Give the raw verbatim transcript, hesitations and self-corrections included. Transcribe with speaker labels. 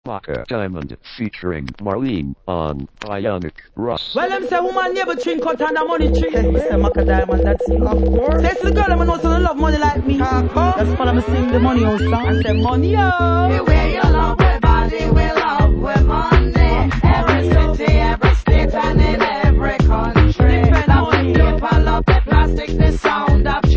Speaker 1: Maka Diamond featuring Marlene on Bionic Russ.
Speaker 2: Well, them say woman never drink cut on the money tree. Say Maka Diamond, that's you. Of course. Say to the girl, I'm know so love money like me. Uh-huh. Just follow me sing the money house song. And say money oh. The way you love with body, we love with money. Every city, every state, and in every country. Love the paper, love the plastic, the sound of